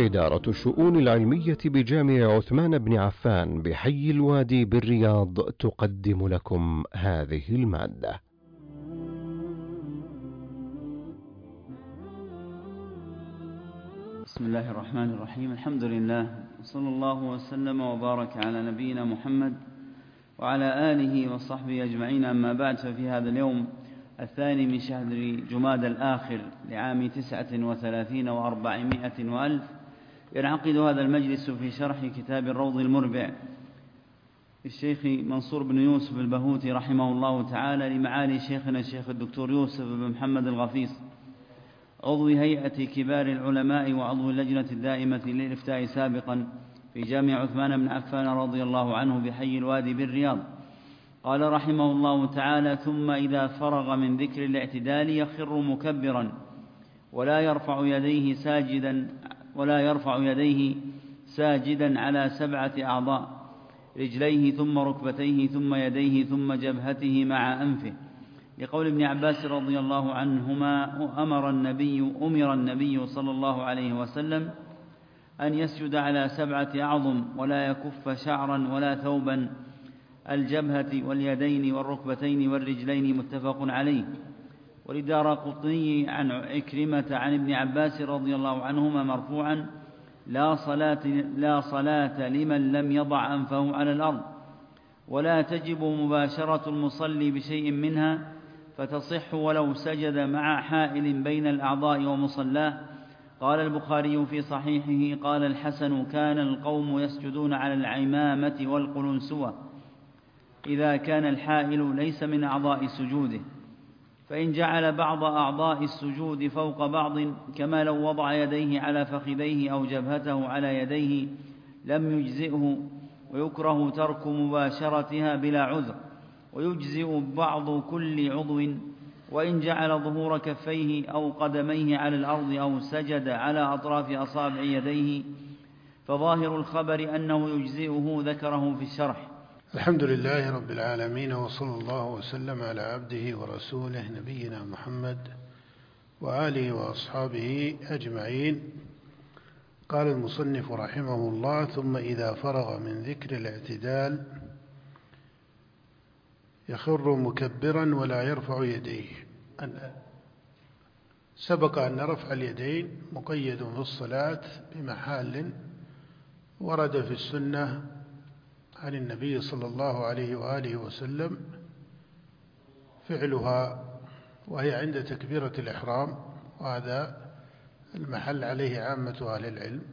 إدارة الشؤون العلمية بجامع عثمان بن عفان بحي الوادي بالرياض تقدم لكم هذه المادة. بسم الله الرحمن الرحيم. الحمد لله، صلى الله وسلم وبارك على نبينا محمد وعلى آله وصحبه أجمعين. أما بعد، ففي هذا اليوم الثاني من شهر جماد الآخر لعام 39 و400 وألف ينعقد هذا المجلس في شرح كتاب الروض المربع للشيخ منصور بن يوسف البهوتي رحمه الله تعالى، لمعالي شيخنا الشيخ الدكتور يوسف بن محمد الغفيص، عضو هيئة كبار العلماء وعضو اللجنة الدائمة للإفتاء سابقا في جامع عثمان بن عفان رضي الله عنه بحي الوادي بالرياض. قال رحمه الله تعالى: ثم إذا فرغ من ذكر الاعتدال يخر مكبرا ولا يرفع يديه ساجدا على 7 أعضاء: رجليه ثم ركبتيه ثم يديه ثم جبهته مع أنفه، لقول ابن عباس رضي الله عنهما: أمر النبي صلى الله عليه وسلم أن يسجد على 7 أعظم ولا يكف شعرا ولا ثوبا: الجبهة واليدين والركبتين والرجلين. متفق عليه. وللدارقطني عن عكرمة عن ابن عباس رضي الله عنهما مرفوعا: لا صلاة لمن لم يضع أنفه على الأرض، ولا تجب مباشرة المصلي بشيء منها، فتصح ولو سجد مع حائل بين الأعضاء ومصلاه. قال البخاري في صحيحه: قال الحسن: كان القوم يسجدون على العمامة والقلنسوة إذا كان الحائل ليس من أعضاء سجوده، فإن جعل بعض أعضاء السجود فوق بعض، كما لو وضع يديه على فخذيه أو جبهته على يديه، لم يجزئه، ويكره ترك مباشرتها بلا عذر، ويجزئ بعض كل عضو. وإن جعل ظهور كفيه أو قدميه على الأرض أو سجد على أطراف أصابع يديه، فظاهر الخبر أنه يجزئه، ذكره في الشرح. الحمد لله رب العالمين، وصلى الله وسلم على عبده ورسوله نبينا محمد وآله وأصحابه أجمعين. قال المصنف رحمه الله: ثم إذا فرغ من ذكر الاعتدال يخر مكبرا ولا يرفع يديه. سبق أن رفع اليدين مقيد في الصلاة بمحال ورد في السنة عن النبي صلى الله عليه وآله وسلم فعلها، وهي عند تكبيرة الإحرام، وهذا المحل عليه عامة أهل العلم،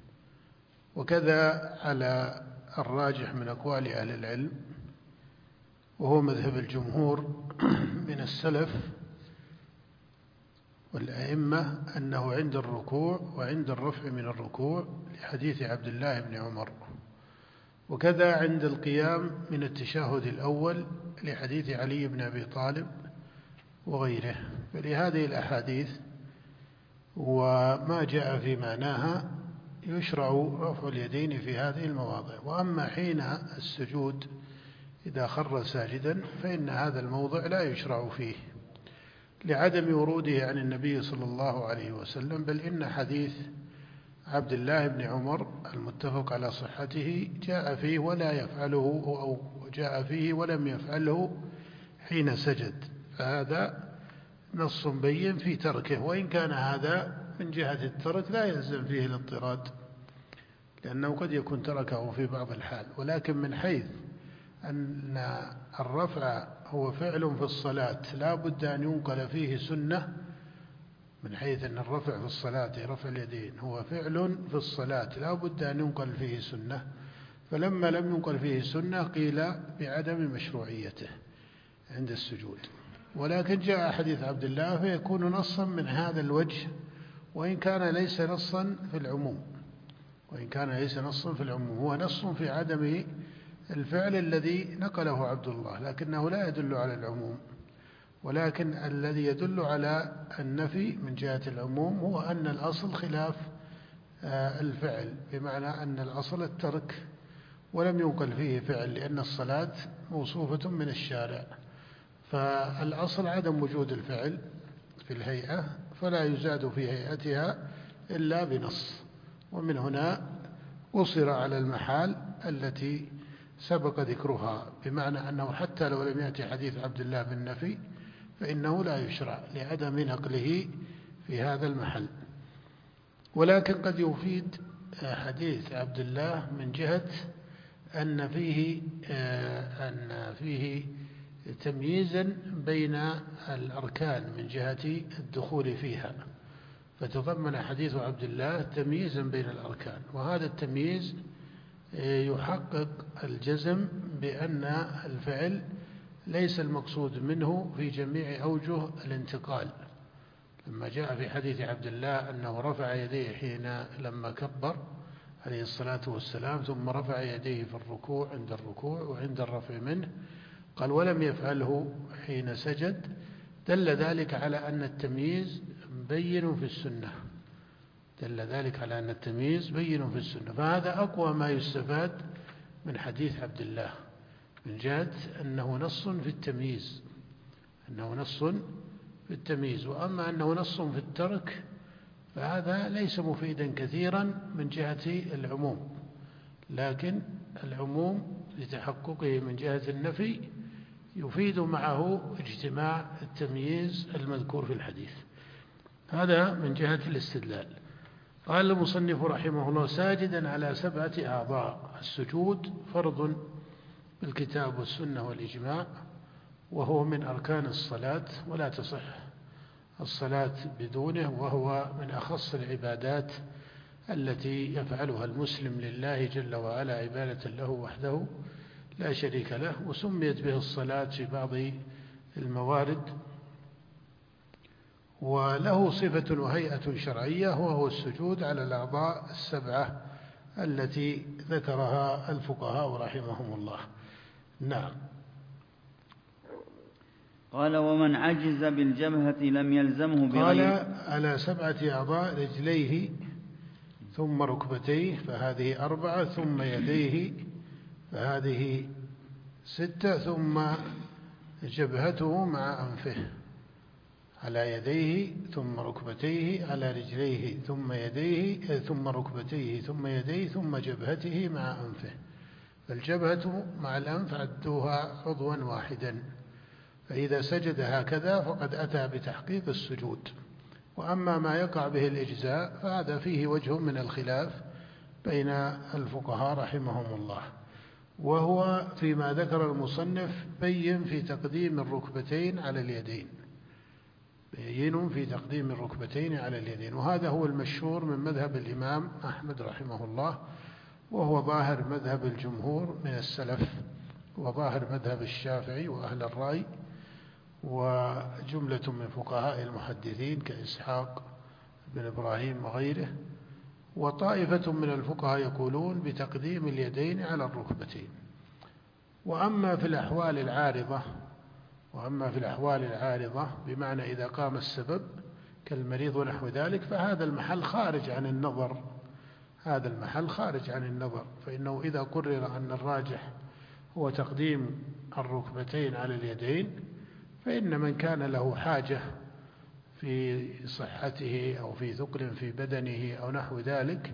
وكذا على الراجح من أقوال أهل العلم وهو مذهب الجمهور من السلف والأئمة أنه عند الركوع وعند الرفع من الركوع، لحديث عبد الله بن عمر، وكذا عند القيام من التشهد الأول لحديث علي بن أبي طالب وغيره. فلهذه الأحاديث وما جاء في معناها يشرع رفع اليدين في هذه المواضع. وأما حين السجود إذا خر ساجدا فإن هذا الموضع لا يشرع فيه لعدم وروده عن النبي صلى الله عليه وسلم، بل إن حديث عبد الله بن عمر المتفق على صحته جاء فيه ولا يفعله، أو جاء فيه ولم يفعله حين سجد، فهذا نص بين في تركه. وإن كان هذا من جهة الترك لا يلزم فيه الاضطراد، لأنه قد يكون تركه في بعض الحال، ولكن من حيث أن الرفع هو فعل في الصلاة لا بد أن ينقل فيه سنة، من حيث أن الرفع في الصلاة رفع اليدين هو فعل في الصلاة لا بد أن ينقل فيه سنة، فلما لم ينقل فيه سنة قيل بعدم مشروعيته عند السجود. ولكن جاء حديث عبد الله فيكون نصا من هذا الوجه، وإن كان ليس نصا في العموم، هو نص في عدم الفعل الذي نقله عبد الله، لكنه لا يدل على العموم. ولكن الذي يدل على النفي من جهة العموم هو أن الأصل خلاف الفعل، بمعنى أن الأصل الترك ولم ينقل فيه فعل، لأن الصلاة موصوفة من الشارع، فالأصل عدم وجود الفعل في الهيئة، فلا يزاد في هيئتها إلا بنص. ومن هنا قصر على المحال التي سبق ذكرها، بمعنى أنه حتى لو لم يأتي حديث عبد الله بالنفي فإنه لا يشرع لعدم نقله في هذا المحل. ولكن قد يفيد حديث عبد الله من جهة أن فيه تمييزا بين الأركان من جهة الدخول فيها، فتضمن حديث عبد الله تمييزا بين الأركان، وهذا التمييز يحقق الجزم بأن الفعل ليس المقصود منه في جميع أوجه الانتقال. لما جاء في حديث عبد الله أنه رفع يديه حين لما كبر عليه الصلاة والسلام، ثم رفع يديه في الركوع عند الركوع وعند الرفع منه، قال ولم يفعله حين سجد، دل ذلك على أن التمييز بين في السنة، دل ذلك على أن التمييز بين في السنة. فهذا أقوى ما يستفاد من حديث عبد الله من جهة أنه نص في التمييز، أنه نص في التمييز. وأما أنه نص في الترك فهذا ليس مفيدا كثيرا من جهة العموم، لكن العموم لتحققه من جهة النفي يفيد معه اجتماع التمييز المذكور في الحديث. هذا من جهة الاستدلال. قال المصنف رحمه الله: ساجدا على 7 أعضاء. السجود فرض بالكتاب والسنة والإجماع، وهو من أركان الصلاة، ولا تصح الصلاة بدونه، وهو من أخص العبادات التي يفعلها المسلم لله جل وعلا عبادة له وحده لا شريك له، وسميت به الصلاة في بعض الموارد، وله صفة وهيئة شرعية، وهو السجود على الأعضاء 7 التي ذكرها الفقهاء رحمهم الله. نعم. قال: ومن عجز بالجبهة لم يلزمه بغير. قال: على 7 أعضاء: رجليه ثم ركبتيه فهذه 4، ثم يديه فهذه 6، ثم جبهته مع أنفه. على يديه ثم ركبتيه، على رجليه ثم يديه ثم ركبتيه ثم يديه ثم جبهته مع أنفه. فالجبهة مع الأنف عدوها عضوا واحدا، فإذا سجد هكذا فقد أتى بتحقيق السجود. وأما ما يقع به الإجزاء فهذا فيه وجه من الخلاف بين الفقهاء رحمهم الله، وهو فيما ذكر المصنف بين في تقديم الركبتين على اليدين، بين في تقديم الركبتين على اليدين، وهذا هو المشهور من مذهب الإمام أحمد رحمه الله، وهو ظاهر مذهب الجمهور من السلف، وظاهر مذهب الشافعي وأهل الرأي، وجملة من فقهاء المحدثين كإسحاق بن إبراهيم وغيره. وطائفة من الفقهاء يقولون بتقديم اليدين على الركبتين. وأما في الأحوال العارضة بمعنى إذا قام السبب كالمريض ونحو ذلك، فهذا المحل خارج عن النظر، هذا المحل خارج عن النظر. فإنه إذا قرر أن الراجح هو تقديم الركبتين على اليدين، فإن من كان له حاجة في صحته أو في ثقل في بدنه أو نحو ذلك،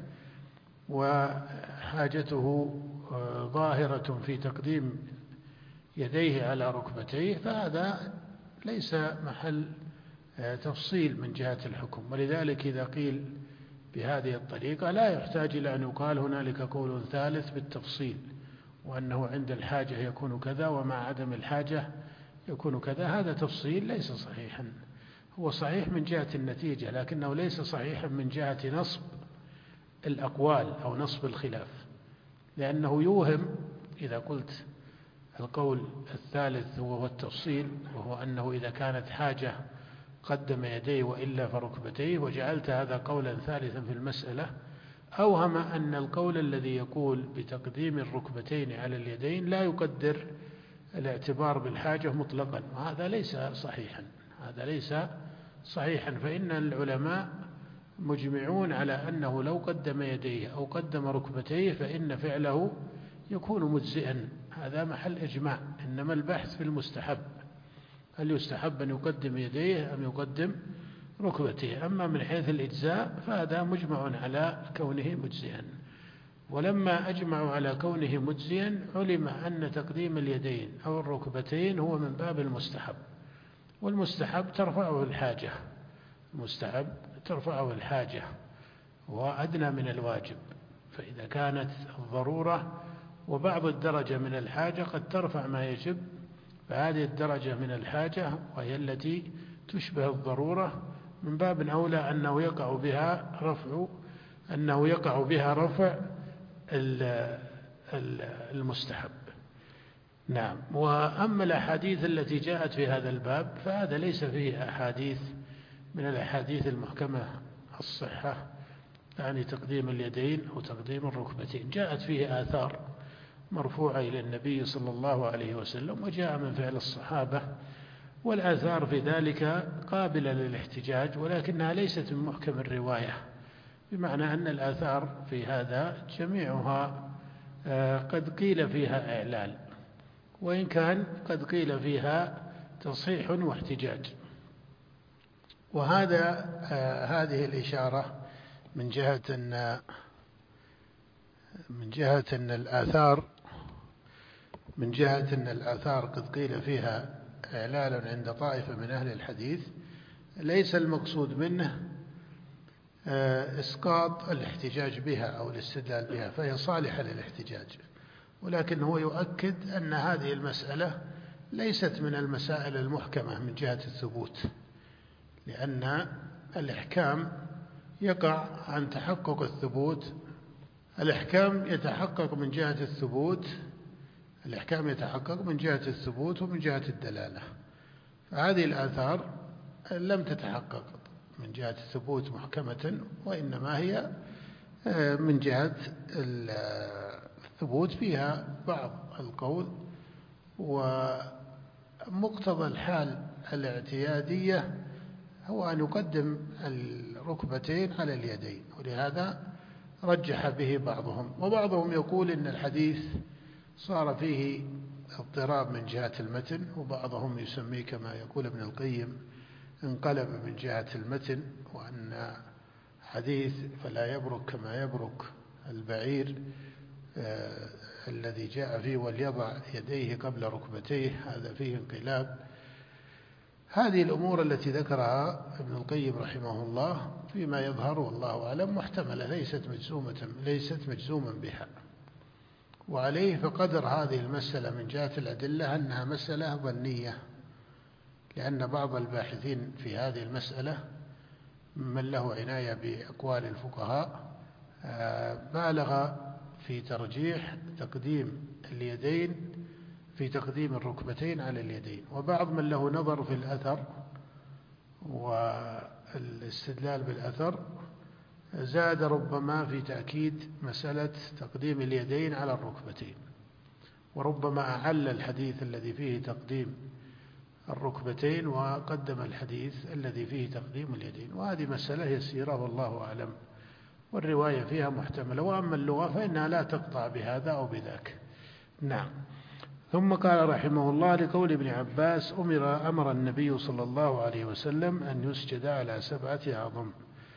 وحاجته ظاهرة في تقديم يديه على ركبتيه، فهذا ليس محل تفصيل من جهة الحكم. ولذلك إذا قيل بهذه الطريقة لا يحتاج إلى أن يقال هنالك قول ثالث بالتفصيل، وأنه عند الحاجة يكون كذا ومع عدم الحاجة يكون كذا. هذا تفصيل ليس صحيحا، هو صحيح من جهة النتيجة، لكنه ليس صحيحا من جهة نصب الأقوال أو نصب الخلاف، لأنه يوهم إذا قلت القول الثالث هو التفصيل، وهو أنه إذا كانت حاجة قدم يديه وإلا فركبتيه، وجعلت هذا قولا ثالثا في المسألة، أوهم أن القول الذي يقول بتقديم الركبتين على اليدين لا يقدر الاعتبار بالحاجة مطلقا، وهذا ليس صحيحا، هذا ليس صحيحا. فإن العلماء مجمعون على أنه لو قدم يديه أو قدم ركبتيه فإن فعله يكون مجزئا، هذا محل إجماع. إنما البحث في المستحب، هل يستحب أن يقدم يديه أم يقدم ركبتيه. أما من حيث الإجزاء فهذا مجمع على كونه مجزئا. ولما أجمعوا على كونه مجزيا علم أن تقديم اليدين أو الركبتين هو من باب المستحب، والمستحب ترفعه الحاجة، المستحب ترفعه الحاجة وأدنى من الواجب. فإذا كانت الضرورة وبعض الدرجة من الحاجة قد ترفع ما يجب، فهذه الدرجة من الحاجة وهي التي تشبه الضرورة من باب أولى أنه يقع بها رفع المستحب. نعم. وأما الأحاديث التي جاءت في هذا الباب فهذا ليس فيه أحاديث من الأحاديث المحكمة الصحة، يعني تقديم اليدين أو تقديم الركبتين. جاءت فيه آثار مرفوعة إلى النبي صلى الله عليه وسلم، وجاء من فعل الصحابة، والآثار في ذلك قابلة للاحتجاج، ولكنها ليست من محكم الرواية، بمعنى أن الآثار في هذا جميعها قد قيل فيها إعلال، وإن كان قد قيل فيها تصحيح واحتجاج. هذه الإشارة من جهة أن الآثار قد قيل فيها إعلال عند طائفة من أهل الحديث، ليس المقصود منه إسقاط الاحتجاج بها أو الاستدلال بها، فهي صالحة للاحتجاج، ولكن هو يؤكد أن هذه المسألة ليست من المسائل المحكمة من جهة الثبوت، لأن الإحكام يقع عن تحقق الثبوت. الإحكام يتحقق من جهة الثبوت ومن جهة الدلالة، فهذه الآثار لم تتحقق من جهة الثبوت محكمة، وإنما هي من جهة الثبوت فيها بعض القول. ومقتضى الحال الاعتيادية هو أن يقدم الركبتين على اليدين، ولهذا رجح به بعضهم. وبعضهم يقول إن الحديث صار فيه اضطراب من جهة المتن، وبعضهم يسميه كما يقول ابن القيم انقلب من جهة المتن، وأن حديث فلا يبرك كما يبرك البعير الذي جاء فيه وليضع يديه قبل ركبتيه، هذا فيه انقلاب. هذه الأمور التي ذكرها ابن القيم رحمه الله فيما يظهر والله أعلم محتملة، ليست مجزوما بها. وعليه فقدر هذه المسألة من جهة الأدلة أنها مسألة ظنية، لأن بعض الباحثين في هذه المسألة من له عناية بأقوال الفقهاء بالغ في ترجيح تقديم اليدين في تقديم الركبتين على اليدين، وبعض من له نظر في الأثر والاستدلال بالأثر زاد ربما في تأكيد مسألة تقديم اليدين على الركبتين، وربما أعل الحديث الذي فيه تقديم الركبتين وقدم الحديث الذي فيه تقديم اليدين، وهذه مسألة يسيرة والله أعلم، والرواية فيها محتملة. وأما اللغة فإنها لا تقطع بهذا أو بذاك. نعم. ثم قال رحمه الله: لقول ابن عباس أمر النبي صلى الله عليه وسلم أن يسجد على 7 أعظم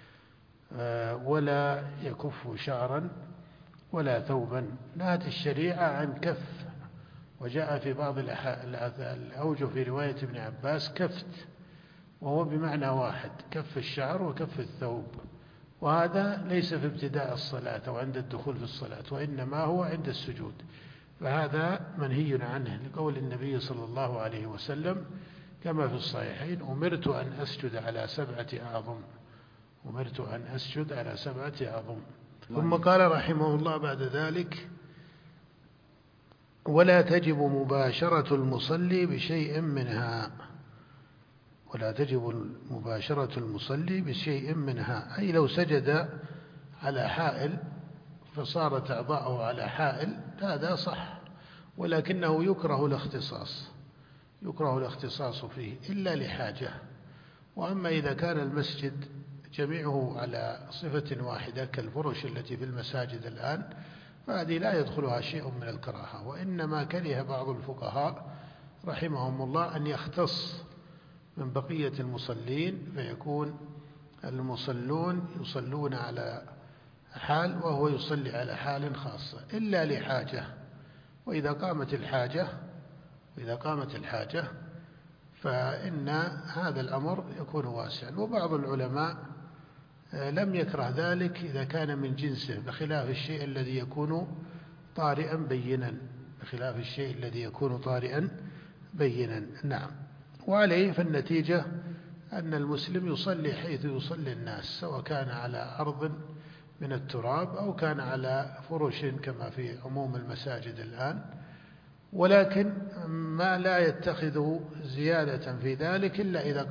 ولا يكف شعرا ولا ثوبا. نهت الشريعة عن كف، وجاء في بعض الأوجه في رواية ابن عباس كفت، وهو بمعنى واحد، كف الشعر وكف الثوب، وهذا ليس في ابتداء الصلاة أو عند الدخول في الصلاة، وإنما هو عند السجود، فهذا منهي عنه لقول النبي صلى الله عليه وسلم كما في الصحيحين: أمرت أن أسجد على 7 أعظم. ثم قال رحمه الله بعد ذلك: ولا تجب مباشرة المصلي بشيء منها، أي لو سجد على حائل فصارت أعضاؤه على حائل هذا صح، ولكنه يكره الاختصاص فيه إلا لحاجة. وأما إذا كان المسجد جميعه على صفة واحدة كالفرش التي في المساجد الآن، فهذه لا يدخلها شيء من الكراهة، وإنما كره بعض الفقهاء رحمهم الله أن يختص من بقية المصلين فيكون المصلون يصلون على حال وهو يصلي على حال خاصة إلا لحاجة، وإذا قامت الحاجة فإن هذا الأمر يكون واسعا. وبعض العلماء لم يكره ذلك إذا كان من جنسه، بخلاف الشيء الذي يكون طارئا بينا. نعم. وعليه فالنتيجة أن المسلم يصلي حيث يصلي الناس، سواء كان على أرض من التراب أو كان على فرش كما في عموم المساجد الآن، ولكن ما لا يتخذ زيادة في ذلك إلا إذا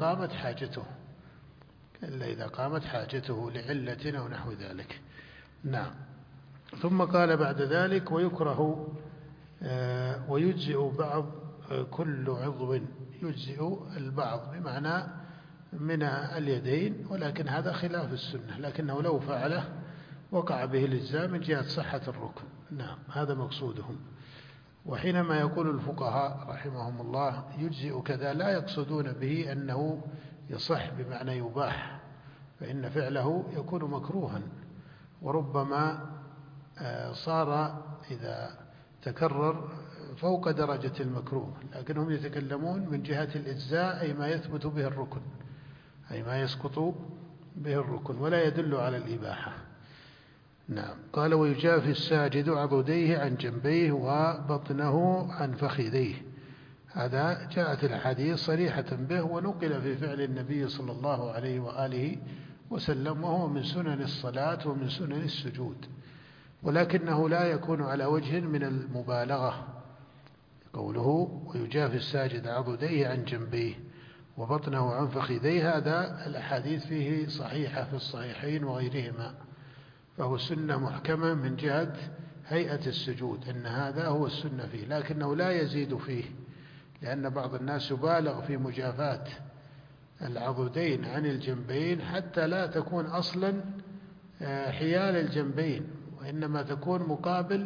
قامت حاجته لعلة أو نحو ذلك. نعم. ثم قال بعد ذلك: ويكره ويجزئ بعض كل عضو، يجزئ البعض بمعنى من اليدين، ولكن هذا خلاف السنة، لكنه لو فعله وقع به الإلزام من جهة صحة الركن. نعم، هذا مقصودهم. وحينما يقول الفقهاء رحمهم الله يجزئ كذا، لا يقصدون به أنه يصح بمعنى يباح، فإن فعله يكون مكروها، وربما صار إذا تكرر فوق درجة المكروه، لكنهم يتكلمون من جهة الإجزاء، أي ما يثبت به الركن، أي ما يسقط به الركن، ولا يدل على الإباحة. نعم. قال: ويجافي الساجد عضديه عن جنبيه وبطنه عن فخذيه. هذا جاءت الحديث صريحة به، ونقل في فعل النبي صلى الله عليه وآله وسلم، وهو من سنن الصلاة ومن سنن السجود، ولكنه لا يكون على وجه من المبالغة. قوله: ويجافي الساجد عضديه عن جنبيه وبطنه عن فخذيه، هذا الأحاديث فيه صحيحة في الصحيحين وغيرهما، فهو سنة محكمة من جهة هيئة السجود، أن هذا هو السنة فيه، لكنه لا يزيد فيه، لأن بعض الناس يبالغ في مجافاة العضدين عن الجنبين حتى لا تكون أصلا حيال الجنبين، وإنما تكون مقابل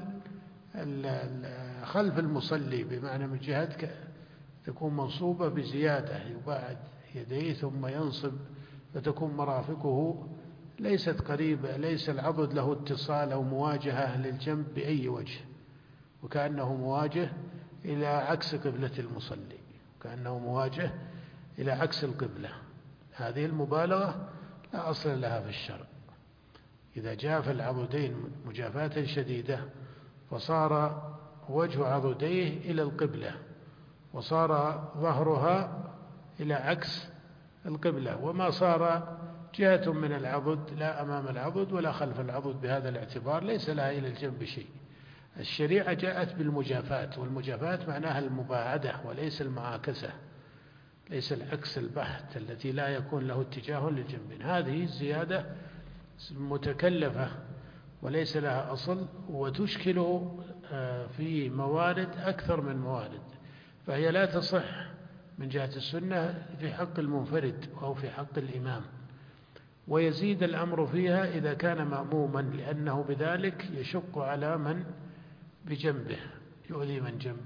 خلف المصلي، بمعنى من جهة تكون منصوبة بزيادة، يباعد يديه ثم ينصب، فتكون مرافقه ليست قريبة، ليس العضد له اتصال أو مواجهة للجنب بأي وجه، وكأنه مواجه إلى عكس قبلة المصلي، كأنه مواجه إلى عكس القبلة. هذه المبالغة لا أصل لها في الشرع. إذا جاف العضدين مجافاة شديدة فصار وجه عضديه إلى القبلة، وصار ظهرها إلى عكس القبلة، وما صار جهة من العضد لا أمام العضد ولا خلف العضد، بهذا الاعتبار ليس لها إلى الجنب شيء. الشريعة جاءت بالمجافاة، والمجافاة معناها المباعدة وليس المعاكسة، ليس العكس البحت التي لا يكون له اتجاه للجنبين. هذه الزيادة متكلفة وليس لها أصل، وتشكل في موارد أكثر من موارد، فهي لا تصح من جهة السنة في حق المنفرد أو في حق الإمام، ويزيد الأمر فيها إذا كان مأموما، لأنه بذلك يشق على من بجنبه، يؤذي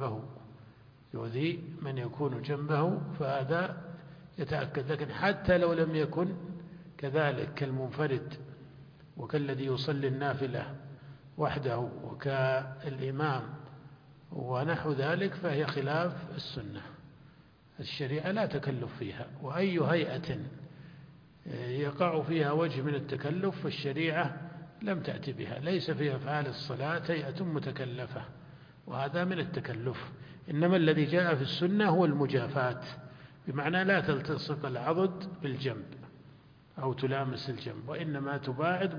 من يكون جنبه، فهذا يتأكد. لكن حتى لو لم يكن كذلك كالمنفرد وكالذي يصلي النافلة وحده وكالإمام ونحو ذلك، فهي خلاف السنة. الشريعة لا تكلف فيها، وأي هيئة يقع فيها وجه من التكلف فالشريعة لم تأتي بها. ليس في أفعال الصلاة هيئة متكلفة، وهذا من التكلف. إنما الذي جاء في السنة هو المجافاة، بمعنى لا تلتصق العضد بالجنب أو تلامس الجنب، وإنما تباعد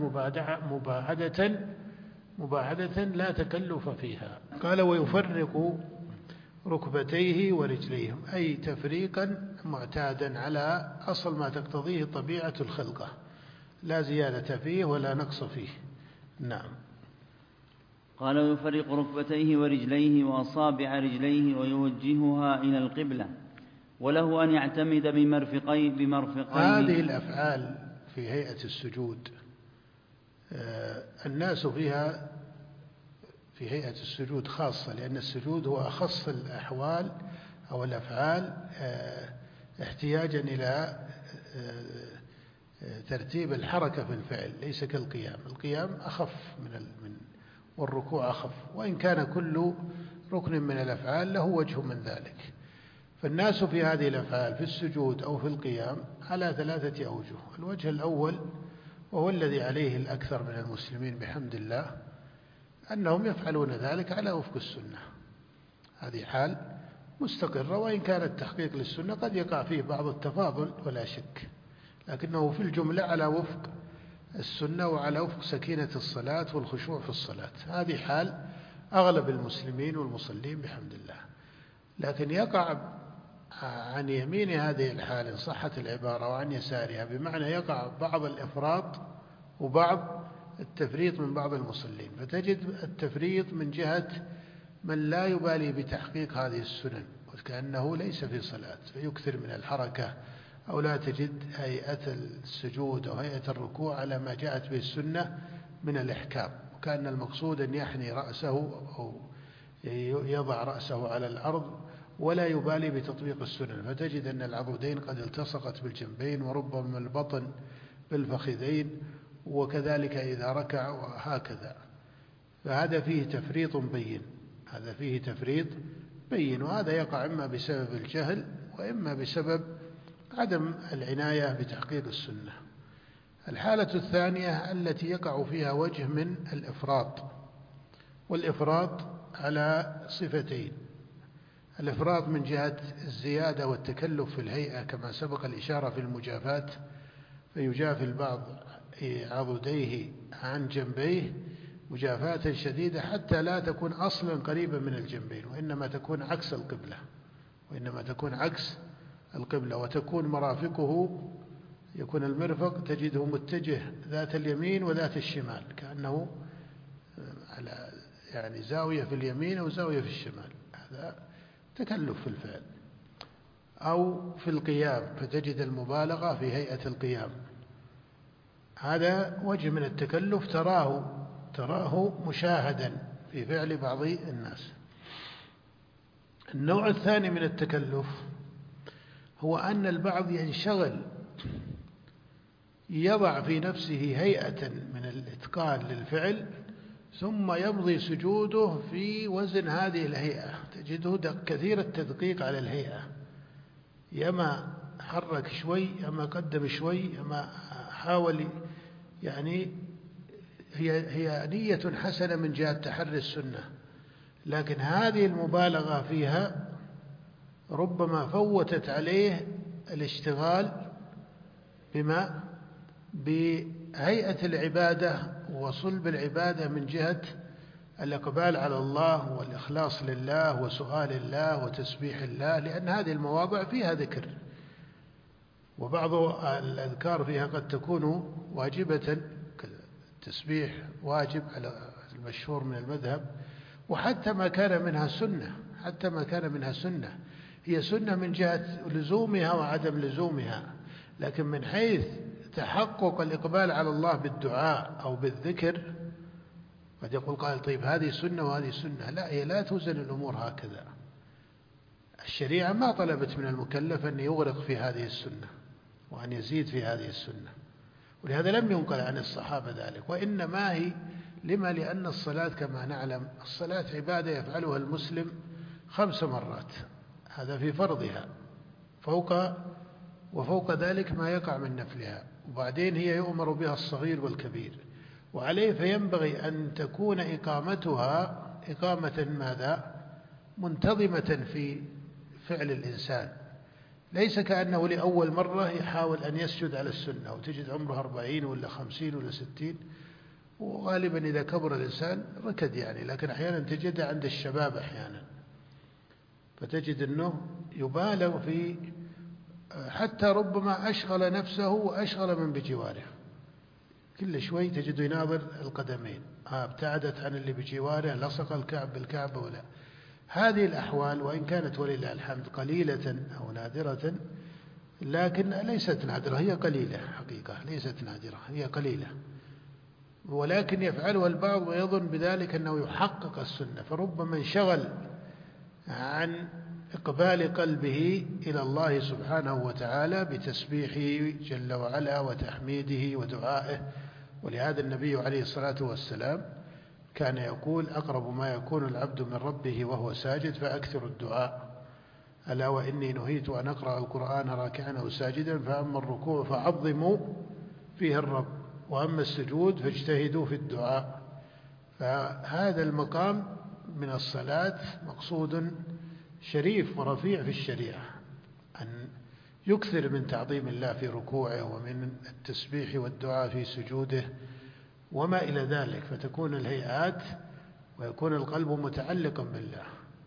مباعدة لا تكلف فيها. قال: ويفرق ركبتيه ورجليه، أي تفريقا معتادا على أصل ما تقتضيه طبيعة الخلقة، لا زيادة فيه ولا نقص فيه. نعم. قال: ويفرق ركبتيه ورجليه وأصابع رجليه ويوجهها إلى القبلة، وله أن يعتمد بمرفقين. هذه الأفعال في هيئة السجود الناس فيها في هيئة السجود خاصة، لأن السجود هو أخص الأحوال أو الأفعال احتياجا إلى ترتيب الحركة في الفعل، ليس كالقيام. القيام أخف والركوع أخف، وإن كان كل ركن من الأفعال له وجه من ذلك. فالناس في هذه الأفعال في السجود أو في القيام على 3 أوجه. الوجه الأول وهو الذي عليه الأكثر من المسلمين بحمد الله، أنهم يفعلون ذلك على وفق السنة. هذه حال مستقرة، وإن كان التحقيق للسنة قد يقع فيه بعض التفاضل ولا شك، لكنه في الجملة على وفق السنة وعلى وفق سكينة الصلاة والخشوع في الصلاة. هذه حال أغلب المسلمين والمصلين بحمد الله. لكن يقع عن يمين هذه الحال إن صحت العبارة وعن يسارها، بمعنى يقع بعض الإفراط وبعض التفريط من بعض المصلين، فتجد التفريط من جهة من لا يبالي بتحقيق هذه السنن وكأنه ليس في صلاة فيكثر من الحركة، أو لا تجد هيئة السجود أو هيئة الركوع على ما جاءت به السنة من الإحكام، وكأن المقصود أن يحني رأسه أو يضع رأسه على الأرض ولا يبالي بتطبيق السنن، فتجد أن العضدين قد التصقت بالجنبين وربما البطن بالفخذين، وكذلك إذا ركع وهكذا. فهذا فيه تفريط بين، هذا فيه تفريط بين، وهذا يقع إما بسبب الجهل وإما بسبب عدم العناية بتحقيق السنة. الحالة الثانية التي يقع فيها وجه من الإفراط، والإفراط على صفتين: الإفراط من جهة الزيادة والتكلف في الهيئة كما سبق الإشارة في المجافاة، فيجافي البعض عضديه عن جنبيه مجافاة شديدة حتى لا تكون أصلا قريبة من الجنبين، وإنما تكون عكس القبلة، وتكون مرافقه، يكون المرفق تجده متجه ذات اليمين وذات الشمال، كأنه على يعني زاوية في اليمين أو زاوية في الشمال. هذا تكلف في الفعل. أو في القيام فتجد المبالغة في هيئة القيام، هذا وجه من التكلف تراه مشاهدا في فعل بعض الناس. النوع الثاني من التكلف هو أن البعض ينشغل، يضع في نفسه هيئة من الإتقان للفعل، ثم يمضي سجوده في وزن هذه الهيئة، تجده كثير التدقيق على الهيئة، يما حرك شوي يما قدم شوي يما حاول، يعني هي نية حسنة من جهة تحري السنة، لكن هذه المبالغة فيها ربما فوتت عليه الاشتغال بهيئة العبادة وصلب العبادة من جهة الإقبال على الله والإخلاص لله وسؤال الله وتسبيح الله، لأن هذه المواضع فيها ذكر، وبعض الأذكار فيها قد تكون واجبة، التسبيح واجب على المشهور من المذهب، وحتى ما كان منها سنة، هي سنة من جهة لزومها وعدم لزومها، لكن من حيث تحقق الإقبال على الله بالدعاء أو بالذكر قد يقول قائل طيب هذه سنة وهذه سنة. لا، هي لا توزن الأمور هكذا. الشريعة ما طلبت من المكلف أن يغرق في هذه السنة وأن يزيد في هذه السنة، ولهذا لم ينقل عن الصحابة ذلك، وإنما هي لأن الصلاة كما نعلم الصلاة عبادة يفعلها المسلم 5 مرات، هذا في فرضها، وفوق ذلك ما يقع من نفلها، وبعدين هي يؤمر بها الصغير والكبير، وعليه فينبغي أن تكون إقامتها إقامة ماذا؟ منتظمة في فعل الإنسان، ليس كأنه لأول مرة يحاول أن يسجد على السنة وتجد عمره 40 ولا 50 ولا 60، وغالبا إذا كبر الإنسان ركد يعني، لكن أحيانا تجده عند الشباب أحيانا، فتجد أنه يبالغ في، حتى ربما أشغل نفسه وأشغل من بجواره، كل شوي تجد يناظر القدمين، ابتعدت عن اللي بجواره، لصق الكعب بالكعب ولا. هذه الأحوال وإن كانت ولله الحمد قليلة أو نادرة، لكن ليست نادرة، هي قليلة حقيقة، ليست نادرة، هي قليلة، ولكن يفعلها البعض ويظن بذلك أنه يحقق السنة، فربما انشغل عن إقبال قلبه إلى الله سبحانه وتعالى بتسبيحه جل وعلا وتحميده ودعائه. ولهذا النبي عليه الصلاة والسلام كان يقول: أقرب ما يكون العبد من ربه وهو ساجد فأكثر الدعاء، ألا وإني نهيت أن أقرأ القرآن راكعا أو ساجدا، فأما الركوع فعظموا فيه الرب، وأما السجود فاجتهدوا في الدعاء. فهذا المقام من الصلاة مقصود شريف ورفيع في الشريعة، أن يكثر من تعظيم الله في ركوعه ومن التسبيح والدعاء في سجوده وما إلى ذلك، فتكون الهيئات ويكون القلب متعلقا بالله.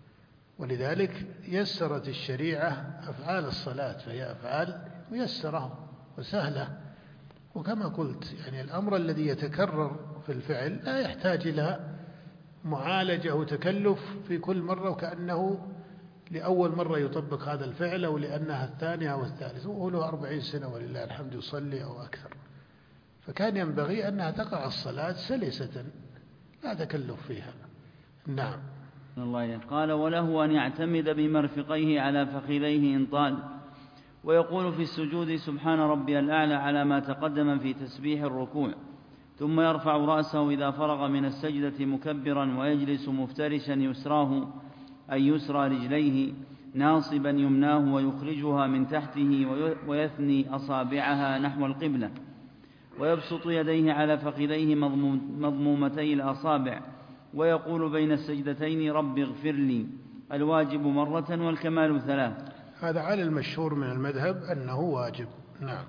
ولذلك يسرت الشريعة أفعال الصلاة، فهي أفعال ميسرة وسهلة. وكما قلت يعني الأمر الذي يتكرر في الفعل لا يحتاج إلى معالجة وتكلف في كل مرة، وكأنه لأول مرة يطبق هذا الفعل أو لأنها الثانية أو الثالثة، وهو له 40 سنة ولله الحمد يصلي أو أكثر. فكان ينبغي أنها تقع الصلاة سلسة لا تكلف فيها. نعم. الله قال: وله أن يعتمد بمرفقيه على فخذيه إن طال، ويقول في السجود: سبحان ربي الأعلى، على ما تقدم في تسبيح الركوع، ثم يرفع رأسه إذا فرغ من السجدة مكبرا، ويجلس مفترشا يسراه أي يسرى رجليه، ناصبا يمناه ويخرجها من تحته، ويثني أصابعها نحو القبلة، ويبسط يديه على فخذيه مضمومتي الأصابع، ويقول بين السجدتين: رب اغفر لي، الواجب مرة والكمال 3. هذا على المشهور من المذهب أنه واجب. نعم.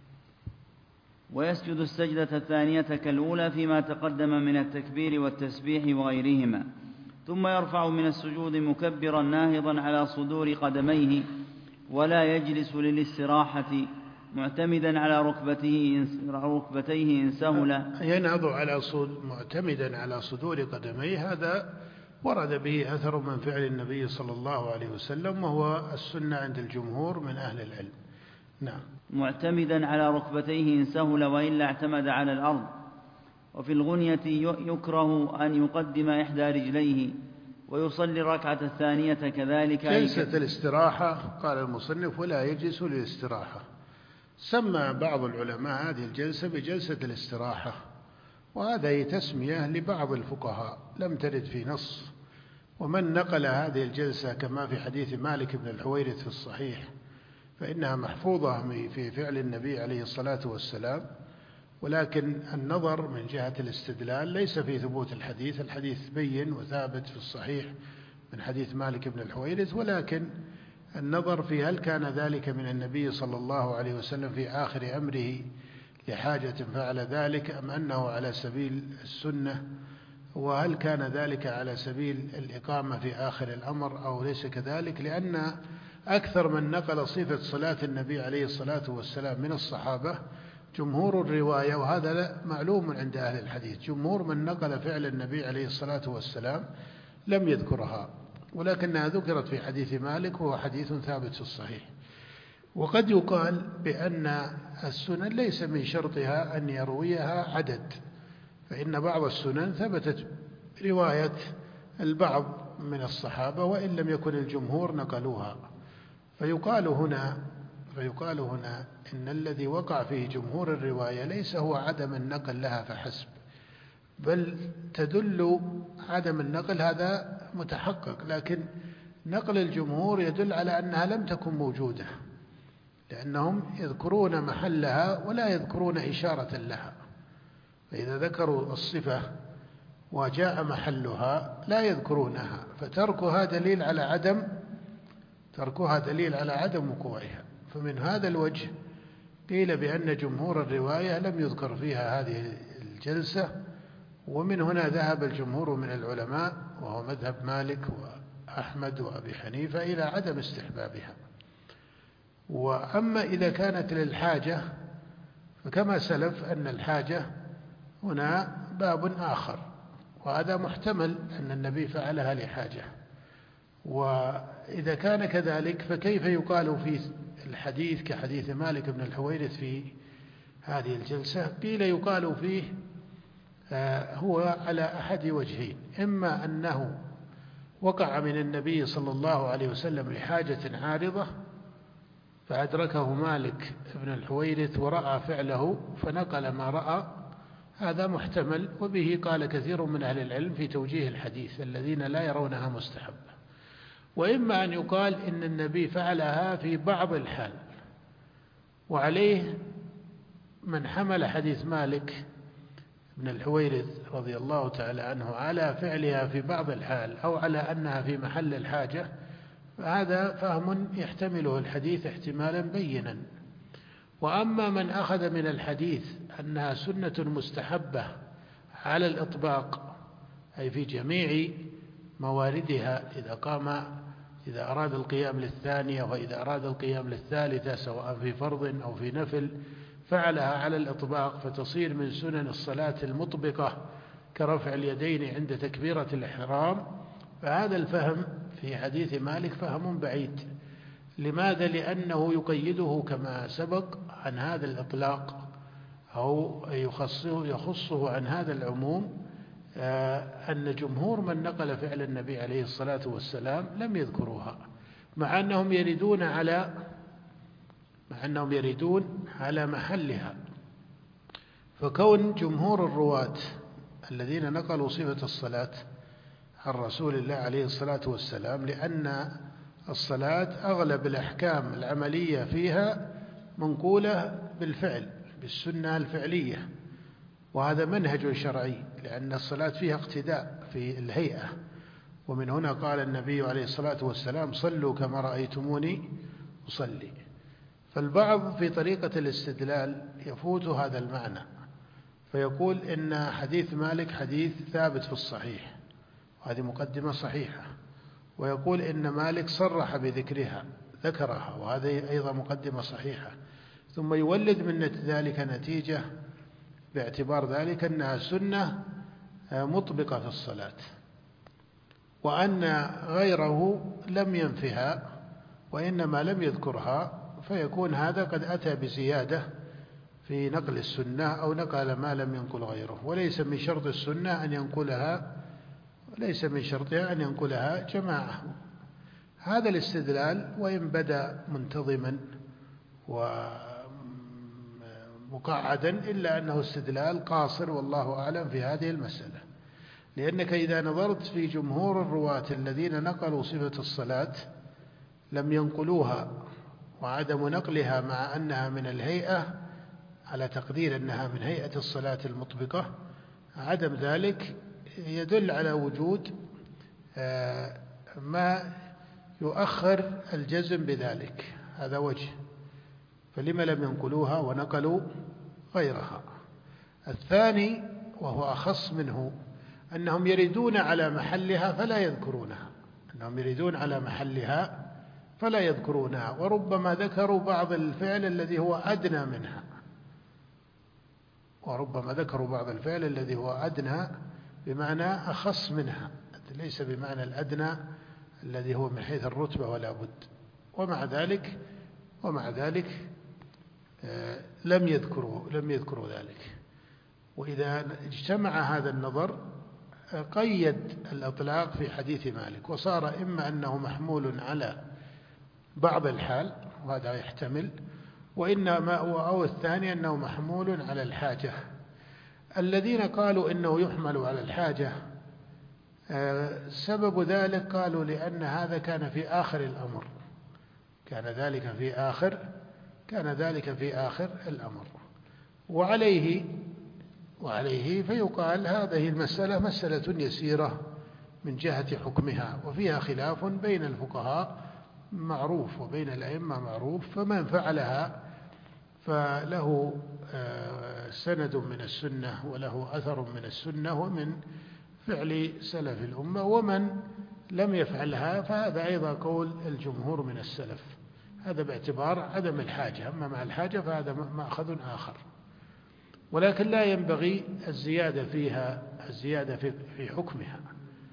ويسجد السجدة الثانية كالأولى فيما تقدم من التكبير والتسبيح وغيرهما، ثم يرفع من السجود مكبرا ناهضا على صدور قدميه، ولا يجلس للاستراحة، معتمدا على ركبتيه إن سهل. ينهض على معتمدا على صدور قدميه، هذا ورد به أثر من فعل النبي صلى الله عليه وسلم، وهو السنة عند الجمهور من أهل العلم. نعم. معتمدا على ركبتيه إن سهل، وإلا اعتمد على الأرض. وفي الغنية يكره أن يقدم إحدى رجليه، ويصلي الركعة الثانية كذلك. جلسة الاستراحة قال المصنف: ولا يجلس للاستراحة. سمى بعض العلماء هذه الجلسة بجلسة الاستراحة، وهذه تسمية لبعض الفقهاء لم ترد في نص. ومن نقل هذه الجلسة كما في حديث مالك بن الحويرث في الصحيح فإنها محفوظة في فعل النبي عليه الصلاة والسلام، ولكن النظر من جهة الاستدلال ليس في ثبوت الحديث. الحديث بين وثابت في الصحيح من حديث مالك بن الحويرث، ولكن النظر في هل كان ذلك من النبي صلى الله عليه وسلم في آخر أمره لحاجة فعل ذلك، أم أنه على سبيل السنة، وهل كان ذلك على سبيل الإقامة في آخر الأمر أو ليس كذلك. لأن أكثر من نقل صفة صلاة النبي عليه الصلاة والسلام من الصحابة جمهور الرواية، وهذا معلوم عند أهل الحديث، جمهور من نقل فعل النبي عليه الصلاة والسلام لم يذكرها، ولكنها ذكرت في حديث مالك، وهو حديث ثابت في الصحيح. وقد يقال بأن السنن ليس من شرطها أن يرويها عدد، فإن بعض السنن ثبتت رواية البعض من الصحابة وإن لم يكن الجمهور نقلوها. فيقال هنا إن الذي وقع فيه جمهور الرواية ليس هو عدم النقل لها فحسب، بل تدل عدم النقل هذا متحقق، لكن نقل الجمهور يدل على أنها لم تكن موجودة، لأنهم يذكرون محلها ولا يذكرون إشارة لها. فإذا ذكروا الصفة وجاء محلها لا يذكرونها، فتركها دليل على عدم وقوعها. فمن هذا الوجه قيل بأن جمهور الرواية لم يذكر فيها هذه الجلسة، ومن هنا ذهب الجمهور من العلماء وهو مذهب مالك وأحمد وأبي حنيفة إلى عدم استحبابها. وأما إذا كانت للحاجة فكما سلف أن الحاجة هنا باب آخر، وهذا محتمل أن النبي فعلها لحاجة. وإذا كان كذلك فكيف يقال في الحديث كحديث مالك بن الحويرث في هذه الجلسة؟ قيل يقال فيه هو على أحد وجهين: إما أنه وقع من النبي صلى الله عليه وسلم لحاجة عارضة فأدركه مالك بن الحويرث ورأى فعله فنقل ما رأى، هذا محتمل، وبه قال كثير من أهل العلم في توجيه الحديث الذين لا يرونها مستحبة. وإما أن يقال إن النبي فعلها في بعض الحال، وعليه من حمل حديث مالك بن الحويرث رضي الله تعالى عنه على فعلها في بعض الحال أو على أنها في محل الحاجة، فهذا فهم يحتمله الحديث احتمالا بينا. وأما من أخذ من الحديث أنها سنة مستحبة على الإطباق، أي في جميع مواردها، إذا أراد القيام للثانية وإذا أراد القيام للثالثة سواء في فرض أو في نفل فعلها على الإطباق فتصير من سنن الصلاة المطبقة كرفع اليدين عند تكبيرة الإحرام، فهذا الفهم في حديث مالك فهم بعيد. لماذا؟ لأنه يقيده كما سبق عن هذا الإطلاق أو يخصه عن هذا العموم، أن جمهور من نقل فعل النبي عليه الصلاة والسلام لم يذكروها، مع أنهم يريدون على محلها. فكون جمهور الرواة الذين نقلوا صفة الصلاة عن رسول الله عليه الصلاة والسلام، لأن الصلاة أغلب الأحكام العملية فيها منقولة بالفعل، بالسنة الفعلية، وهذا منهج شرعي، لأن الصلاة فيها اقتداء في الهيئة، ومن هنا قال النبي عليه الصلاة والسلام: صلوا كما رأيتموني أصلي. فالبعض في طريقة الاستدلال يفوت هذا المعنى، فيقول إن حديث مالك حديث ثابت في الصحيح، وهذه مقدمة صحيحة، ويقول إن مالك صرح بذكرها، ذكرها، وهذه أيضا مقدمة صحيحة، ثم يولد من ذلك نتيجة باعتبار ذلك أنها سنة مطبقة في الصلاة، وأن غيره لم ينفها وإنما لم يذكرها، فيكون هذا قد أتى بزيادة في نقل السنة أو نقل ما لم ينقل غيره، وليس من شرط السنة أن ينقلها، ليس من شرطها أن ينقلها جماعة. هذا الاستدلال وإن بدأ منتظما ومقعدا إلا أنه استدلال قاصر والله أعلم في هذه المسألة، لأنك إذا نظرت في جمهور الرواة الذين نقلوا صفة الصلاة لم ينقلوها، وعدم نقلها مع أنها من الهيئة على تقدير أنها من هيئة الصلاة المطبقة، عدم ذلك يدل على وجود ما يؤخر الجزم بذلك، هذا وجه. فلما لم ينقلوها ونقلوا غيرها؟ الثاني وهو أخص منه أنهم يريدون على محلها فلا يذكرونها، أنهم يريدون على محلها فلا يذكرونها، وربما ذكروا بعض الفعل الذي هو أدنى منها، وربما ذكروا بعض الفعل الذي هو أدنى بمعنى أخص منها، ليس بمعنى الأدنى الذي هو من حيث الرتبة ولا بد. ومع ذلك لم يذكروا ذلك. وإذا اجتمع هذا النظر قيد الإطلاق في حديث مالك، وصار إما أنه محمول على بعض الحال وهذا يحتمل، وإنما أو الثاني أنه محمول على الحاجة. الذين قالوا إنه يحمل على الحاجة سبب ذلك قالوا لأن هذا كان في آخر الأمر، كان ذلك في آخر الأمر، وعليه فيقال هذه المسألة مسألة يسيرة من جهة حكمها، وفيها خلاف بين الفقهاء معروف وبين الأئمة معروف، فمن فعلها فله سند من السنة وله أثر من السنة ومن فعل سلف الأمة، ومن لم يفعلها فهذا أيضا قول الجمهور من السلف، هذا باعتبار عدم الحاجة. أما مع الحاجة فهذا مأخذ آخر، ولكن لا ينبغي الزيادة في حكمها،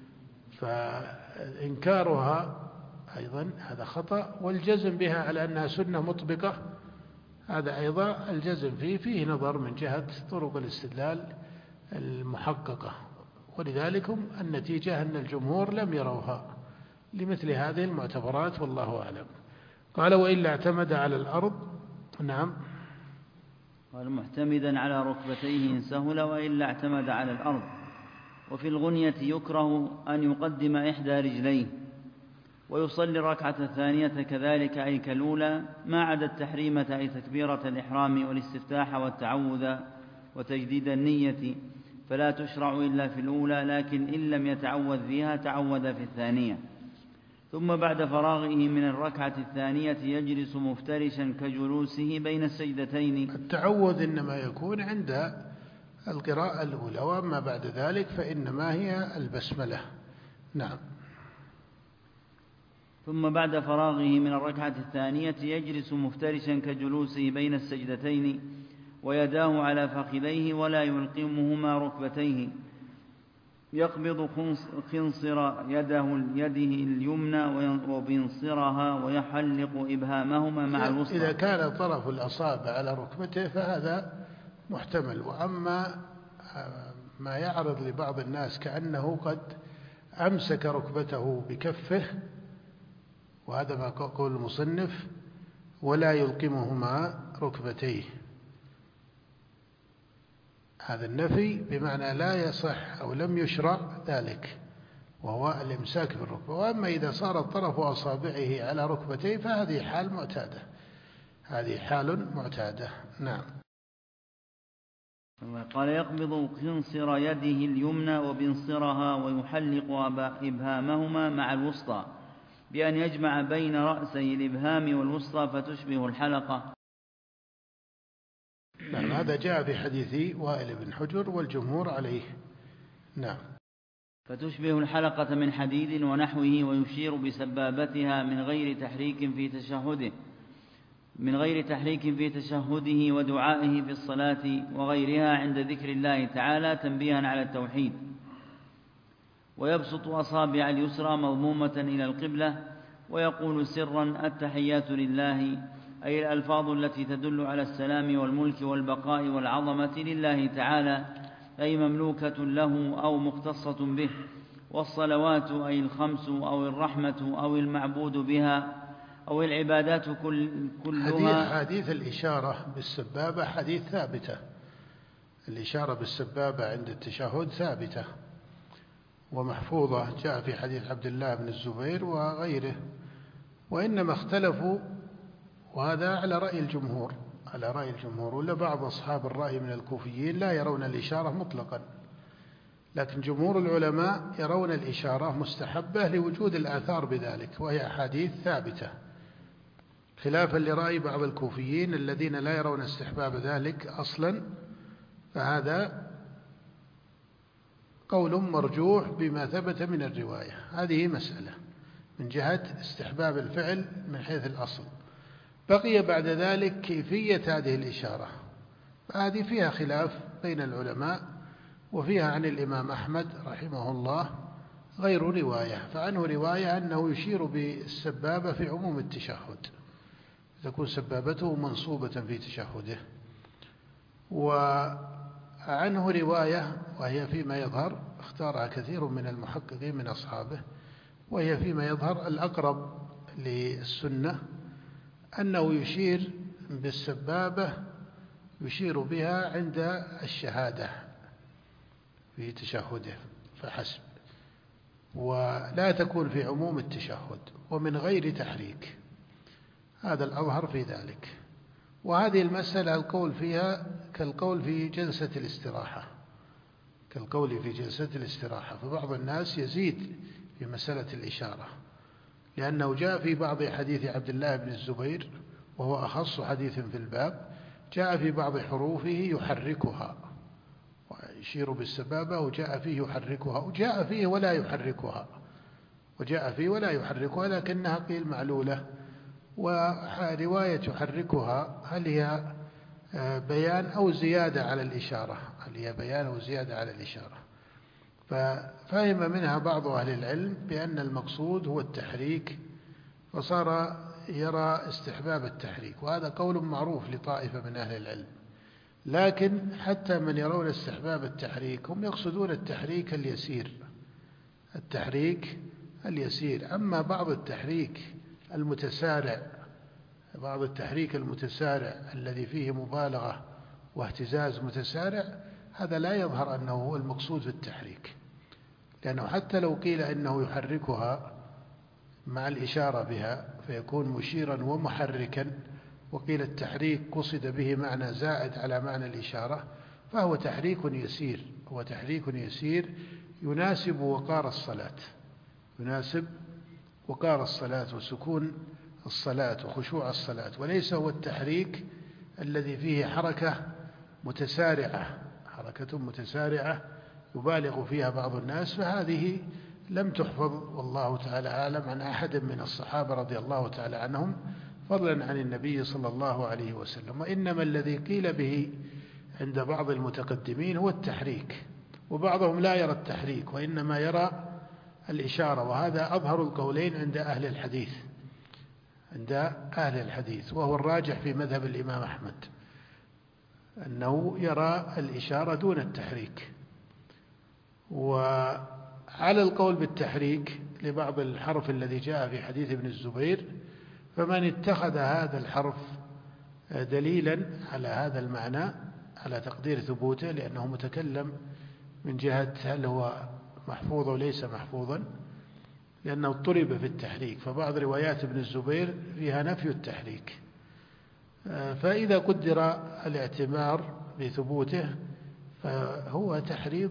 فإنكارها أيضا هذا خطأ، والجزم بها على أنها سنة مطبقة هذا أيضا الجزم فيه نظر من جهة طرق الاستدلال المحققة، ولذلك النتيجة أن الجمهور لم يروها لمثل هذه المعتبرات والله أعلم. قال وإلا اعتمد على الأرض. نعم. قال محتمدا على ركبتيه إن سهل وإلا اعتمد على الأرض. وفي الغنية يكره أن يقدم إحدى رجليه ويصلي الركعة الثانية كذلك أي كالأولى ما عدا التحريمة أي تكبيرة الإحرام والاستفتاح والتعوذ وتجديد النية فلا تشرع إلا في الأولى، لكن إن لم يتعوذ فيها تعوذ في الثانية. ثم بعد فراغه من الركعة الثانية يجلس مفترشا كجلوسه بين السجدتين. التعوذ إنما يكون عند القراءة الأولى، وأما بعد ذلك فإنما هي البسملة. نعم. ثم بعد فراغه من الركعة الثانية يجلس مفترشا كجلوسه بين السجدتين ويداه على فخذيه ولا يلقمهما ركبتيه، يقبض خنصر يده اليمنى وبنصرها ويحلق إبهامهما مع الوسطى. إذا كان طرف الأصابع على ركبته فهذا محتمل. وأما ما يعرض لبعض الناس كأنه قد أمسك ركبته بكفه، وهذا ما قول المصنف ولا يلقمهما ركبتيه، هذا النفي بمعنى لا يصح أو لم يشرع ذلك، وهو الإمساك بالركبة. وأما إذا صار طرف أصابعه على ركبتيه فهذه حال معتادة، هذه حال معتادة. نعم. قال يقبض خنصر يده اليمنى وبنصرها ويحلق إبهامهما مع الوسطى بأن يجمع بين رأسي الإبهام والوسطى فتشبه الحلقة. نعم. هذا جاء في حديث وائل بن حجر والجمهور عليه. نعم. فتشبه الحلقة من حديد ونحوه ويشير بسبابتها من غير تحريك في تشهده ودعائه في الصلاة وغيرها عند ذكر الله تعالى تنبيها على التوحيد. ويبسط أصابع اليسرى مضمومة إلى القبلة ويقول سرا التحيات لله، أي الألفاظ التي تدل على السلام والملك والبقاء والعظمة لله تعالى، أي مملوكة له أو مختصة به. والصلوات أي الخمس أو الرحمة أو المعبود بها أو العبادات كلها. حديث الإشارة بالسبابة حديث ثابتة، الإشارة بالسبابة عند التشهد ثابتة ومحفوظة، جاء في حديث عبد الله بن الزبير وغيره. وإنما اختلفوا، وهذا على رأي الجمهور، ولا بعض أصحاب الرأي من الكوفيين لا يرون الإشارة مطلقا، لكن جمهور العلماء يرون الإشارة مستحبة لوجود الآثار بذلك، وهي أحاديث ثابتة، خلافا لرأي بعض الكوفيين الذين لا يرون استحباب ذلك أصلا. فهذا قول مرجوح بما ثبت من الرواية. هذه مسألة من جهة استحباب الفعل من حيث الأصل. بقي بعد ذلك كيفية هذه الإشارة، فهذه فيها خلاف بين العلماء، وفيها عن الإمام أحمد رحمه الله غير رواية، فعنه رواية أنه يشير بالسبابة في عموم التشهد، تكون سبابته منصوبة في تشهده. وعنه رواية وهي فيما يظهر اختارها كثير من المحققين من أصحابه، وهي فيما يظهر الأقرب للسنة، أنه يشير بالسبابة، يشير بها عند الشهادة في تشهده فحسب، ولا تكون في عموم التشهد ومن غير تحريك. هذا الأظهر في ذلك. وهذه المسألة القول فيها كالقول في جلسة الاستراحة، فبعض الناس يزيد في مسألة الإشارة، لأنه جاء في بعض حديث عبد الله بن الزبير وهو أخص حديث في الباب، جاء في بعض حروفه يحركها ويشير بالسبابة، وجاء فيه يحركها، وجاء فيه ولا يحركها، لكنها قيل معلولة. ورواية يحركها هل هي بيان أو زيادة على الإشارة؟ ففهم منها بعض أهل العلم بأن المقصود هو التحريك، فصار يرى استحباب التحريك، وهذا قول معروف لطائفة من أهل العلم. لكن حتى من يرون استحباب التحريك هم يقصدون التحريك اليسير، التحريك اليسير. أما بعض التحريك المتسارع الذي فيه مبالغة واهتزاز متسارع، هذا لا يظهر أنه هو المقصود في التحريك، لأنه حتى لو قيل إنه يحركها مع الإشارة بها فيكون مشيرا ومحركا، وقيل التحريك قصد به معنى زائد على معنى الإشارة، فهو تحريك يسير يناسب وقار الصلاة وسكون الصلاة وخشوع الصلاة، وليس هو التحريك الذي فيه حركة متسارعة يبالغ فيها بعض الناس، فهذه لم تحفظ والله تعالى أعلم عن أحد من الصحابة رضي الله تعالى عنهم، فضلا عن النبي صلى الله عليه وسلم. وإنما الذي قيل به عند بعض المتقدمين هو التحريك، وبعضهم لا يرى التحريك وإنما يرى الإشارة، وهذا أظهر القولين عند أهل الحديث، وهو الراجح في مذهب الإمام أحمد، أنه يرى الإشارة دون التحريك. وعلى القول بالتحريك لبعض الحرف الذي جاء في حديث ابن الزبير، فمن اتخذ هذا الحرف دليلا على هذا المعنى على تقدير ثبوته، لأنه متكلم من جهة هل هو محفوظ وليس محفوظا، لأنه اضطرب في التحريك، فبعض روايات ابن الزبير فيها نفي التحريك، فإذا قدر الاعتبار بثبوته فهو تحريك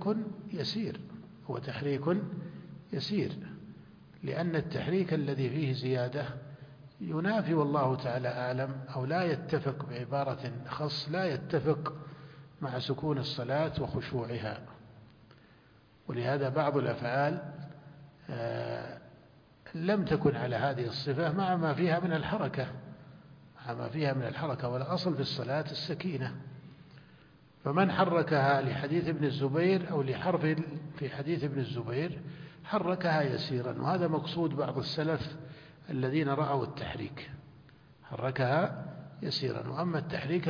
يسير، لأن التحريك الذي فيه زيادة ينافي والله تعالى أعلم، أو لا يتفق بعبارة خص، لا يتفق مع سكون الصلاة وخشوعها. ولهذا بعض الأفعال لم تكن على هذه الصفة مع ما فيها من الحركة، والأصل في الصلاة السكينة، فمن حركها لحديث ابن الزبير أو لحرف في حديث ابن الزبير حركها يسيرا، وهذا مقصود بعض السلف الذين رأوا التحريك، حركها يسيرا. وأما التحريك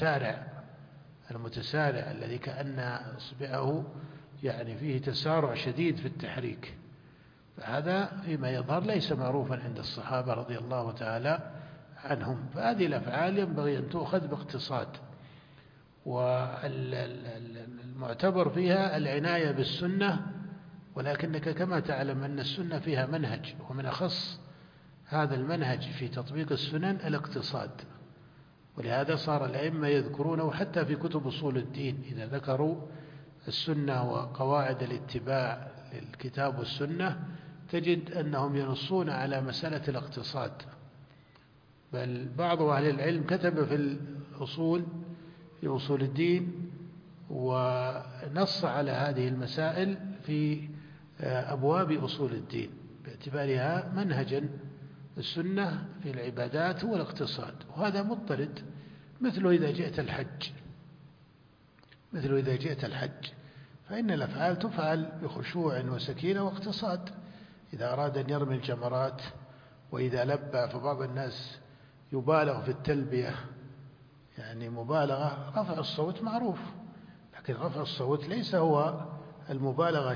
المتسارع الذي كأن إصبعه يعني فيه تسارع شديد في التحريك، فهذا فيما يظهر ليس معروفا عند الصحابة رضي الله تعالى عنهم. فهذه الأفعال ينبغي أن تؤخذ باقتصاد، والمعتبر فيها العناية بالسنة، ولكنك كما تعلم أن السنة فيها منهج، ومن أخص هذا المنهج في تطبيق السنن الاقتصاد. ولهذا صار الأئمة يذكرونه حتى في كتب أصول الدين، إذا ذكروا السنة وقواعد الاتباع للكتاب والسنة تجد أنهم ينصون على مسألة الاقتصاد، بل بعض أهل العلم كتب في أصول الدين ونص على هذه المسائل في أبواب أصول الدين باعتبارها منهجا. السنة في العبادات هو الاقتصاد، وهذا مضطرد، مثل إذا جئت الحج فإن الأفعال تفعل بخشوع وسكينة واقتصاد. إذا أراد أن يرمي الجمرات وإذا لبى، فبعض الناس يبالغ في التلبية، يعني مبالغة، رفع الصوت معروف، لكن رفع الصوت ليس هو المبالغة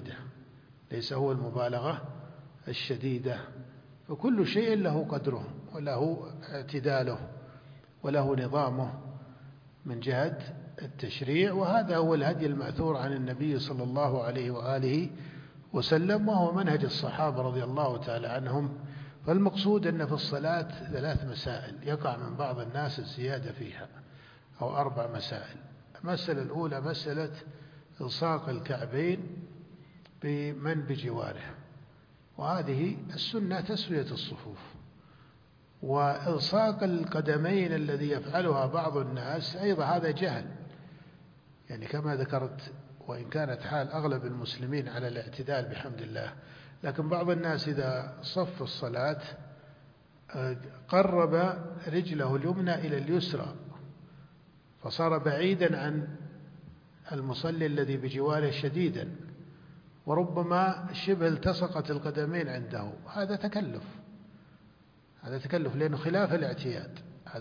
الشديدة، فكل شيء له قدره وله اعتداله وله نظامه من جهة التشريع، وهذا هو الهدي المأثور عن النبي صلى الله عليه وآله وسلم، وهو منهج الصحابة رضي الله تعالى عنهم. فالمقصود أن في الصلاة 3 مسائل يقع من بعض الناس الزيادة فيها، أو 4 مسائل. المسألة الأولى مسألة إلصاق الكعبين بمن بجواره، وهذه السنة تسوية الصفوف. وإلصاق القدمين الذي يفعلها بعض الناس أيضا هذا جهل، يعني كما ذكرت، وإن كانت حال أغلب المسلمين على الاعتدال بحمد الله، لكن بعض الناس إذا صف الصلاة قرب رجله اليمنى إلى اليسرى، فصار بعيدا عن المصلي الذي بجواره شديدا، وربما شبه التصقت القدمين عنده. هذا تكلف لأنه خلاف الاعتياد،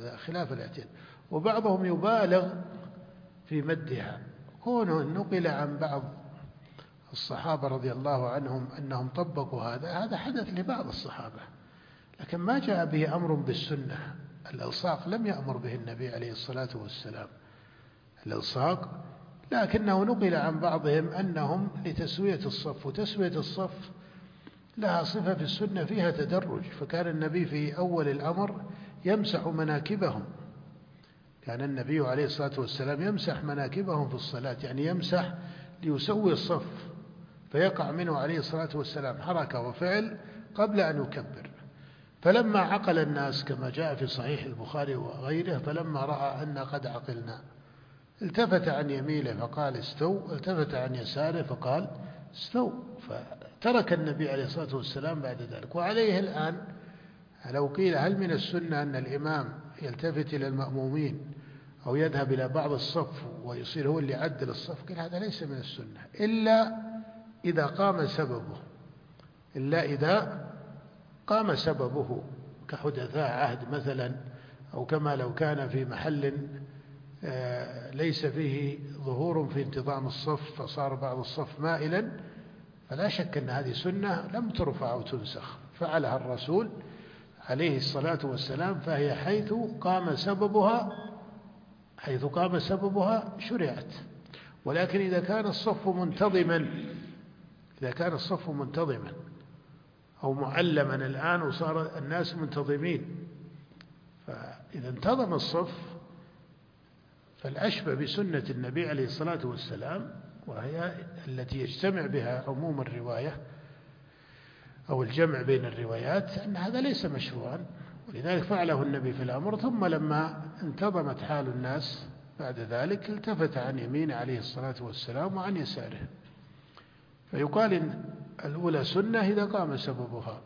وبعضهم يبالغ في مدها، كونه نقل عن بعض الصحابة رضي الله عنهم أنهم طبقوا هذا حدث لبعض الصحابة، لكن ما جاء به أمر بالسنة. الإلصاق لم يأمر به النبي عليه الصلاة والسلام، الإلصاق، لكنه نقل عن بعضهم أنهم لتسوية الصف، وتسوية الصف لها صفة في السنة فيها تدرج، فكان النبي في أول الأمر يمسح مناكبهم، كان النبي عليه الصلاة والسلام يمسح مناكبهم في الصلاة، يعني يمسح ليسوي الصف، فيقع منه عليه الصلاة والسلام حركة وفعل قبل أن يكبر. فلما عقل الناس كما جاء في صحيح البخاري وغيره، فلما رأى أن قد عقلنا التفت عن يمينه فقال استو، التفت عن يساره فقال استو، فترك النبي عليه الصلاة والسلام بعد ذلك. وعليه الآن لو قيل هل من السنة أن الإمام يلتفت إلى المأمومين أو يذهب إلى بعض الصف ويصير هو اللي يعدل الصف، قيل هذا ليس من السنة إلا إذا قام سببه، إلا إذا قام سببه كحدثاء عهد مثلا، أو كما لو كان في محل ليس فيه ظهور في انتظام الصف فصار بعض الصف مائلا، فلا شك أن هذه سنة لم ترفع أو تنسخ، فعلها الرسول عليه الصلاة والسلام، فهي حيث قام سببها شرعت. ولكن إذا كان الصف منتظما أو معلما الآن وصار الناس منتظمين، فإذا انتظم الصف فالأشبه بسنة النبي عليه الصلاة والسلام، وهي التي يجتمع بها عموم الرواية أو الجمع بين الروايات، أن هذا ليس مشروعا، ولذلك فعله النبي في الأمر. ثم لما انتظمت حال الناس بعد ذلك التفت عن يمينه عليه الصلاة والسلام وعن يساره. فيقال إن الأولى سنة إذا قام سببها.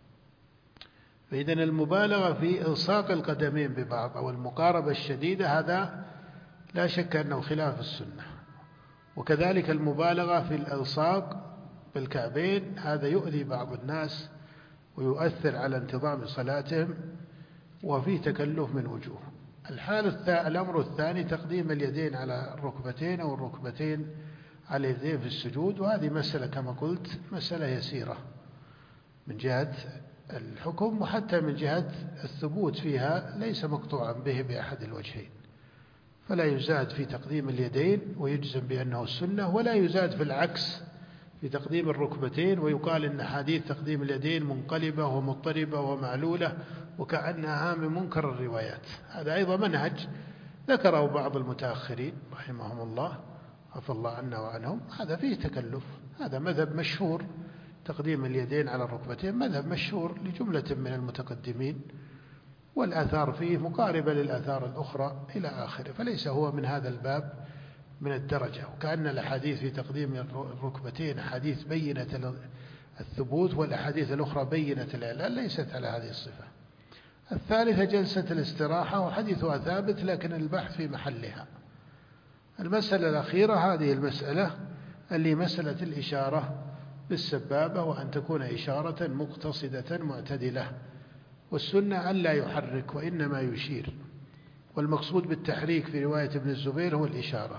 فإذن المبالغة في إلصاق القدمين ببعض أو المقاربة الشديدة هذا لا شك أنه خلاف السنة، وكذلك المبالغة في الإلصاق بالكعبين هذا يؤذي بعض الناس ويؤثر على انتظام صلاتهم وفيه تكلف من وجوه. الأمر الثاني تقديم اليدين على الركبتين أو الركبتين على اليدين في السجود، وهذه مسألة كما قلت مسألة يسيرة من جهة الحكم، وحتى من جهة الثبوت فيها ليس مقطوعا به بأحد الوجهين، فلا يزاد في تقديم اليدين ويجزم بأنه السنة، ولا يزاد في العكس في تقديم الركبتين ويقال إن حديث تقديم اليدين منقلبة ومضطربة ومعلولة وكأنها من منكر الروايات. هذا أيضا منهج ذكره بعض المتأخرين رحمهم الله عفى الله عنا وعنهم، هذا فيه تكلف، هذا مذهب مشهور، تقديم اليدين على الركبتين مذهب مشهور لجملة من المتقدمين، والآثار فيه مقاربة للآثار الأخرى إلى آخره، فليس هو من هذا الباب من الدرجة. وكأن الأحاديث في تقديم الركبتين أحاديث بينة الثبوت، والأحاديث الأخرى بينة الإعلان، ليست على هذه الصفة. الثالثة جلسة الاستراحة، وحديثها ثابت لكن البحث في محلها. المسألة الأخيرة هذه المسألة اللي مسألة الإشارة بالسبابة، وأن تكون إشارة مقتصدة معتدلة، والسنة أن لا يحرك وإنما يشير، والمقصود بالتحريك في رواية ابن الزبير هو الإشارة،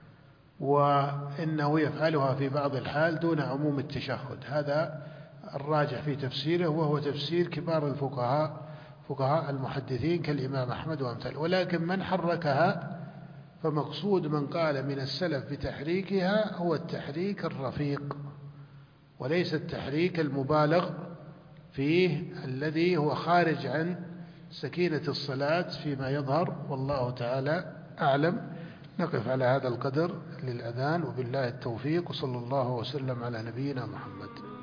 وإنه يفعلها في بعض الحال دون عموم التشهد. هذا الراجح في تفسيره، وهو تفسير كبار فقهاء المحدثين كالإمام أحمد وأمثاله. ولكن من حركها فمقصود من قال من السلف بتحريكها هو التحريك الرفيق، وليس التحريك المبالغ فيه الذي هو خارج عن سكينة الصلاة فيما يظهر، والله تعالى أعلم. نقف على هذا القدر للأذان، وبالله التوفيق، وصلى الله وسلم على نبينا محمد.